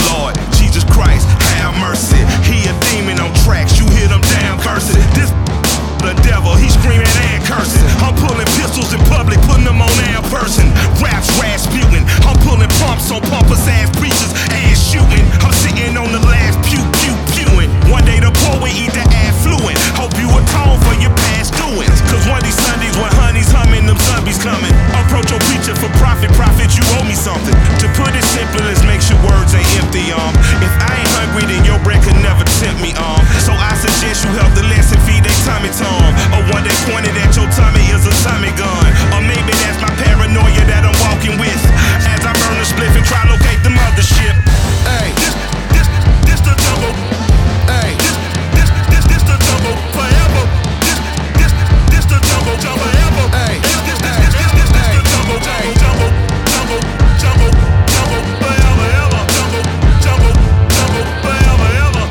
Lord Jesus Christ, have mercy. He a demon on tracks, you hear them damn verses. This the devil, he screaming and cursing. I'm pulling pistols in public, putting them on our person. Raps Rasputin, I'm pulling pumps on pompous ass preachers, ass shooting. I'm sitting on the last pew, pew, pewing. One day the poor will eat the affluent. Hope you atone for your past doings. Cause one of these Sundays when honey's humming, them zombies coming. Approach your preacher for profit, you owe me something. To put it simply, let's make sure words ain't empty, If I ain't hungry, then your bread could never tempt me, So I suggest you help the less and feed they tummy tongue. Or one that pointed at your tummy is a Tommy gun. Or maybe that's my paranoia that I'm walking with. As I burn a spliff and try to locate the mothership. Hey, this the double. Hey, this the double forever. This the double forever. Hey, this the double forever ever. Double forever ever.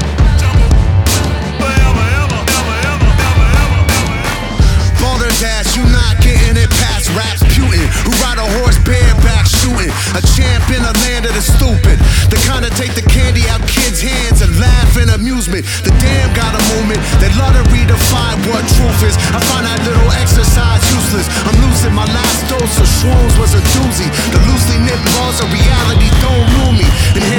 Dash, you not getting it past Rasputin, who ride a horse bareback shooting. A champ in the land of the stupid, the kind of take the candy out kids' hands and laugh in amusement. The damn got a movement that love to redefine what truth is. I find that little exercise useless. I'm losing my last dose of shrooms was a doozy. The loosely knit laws of reality don't rule me. And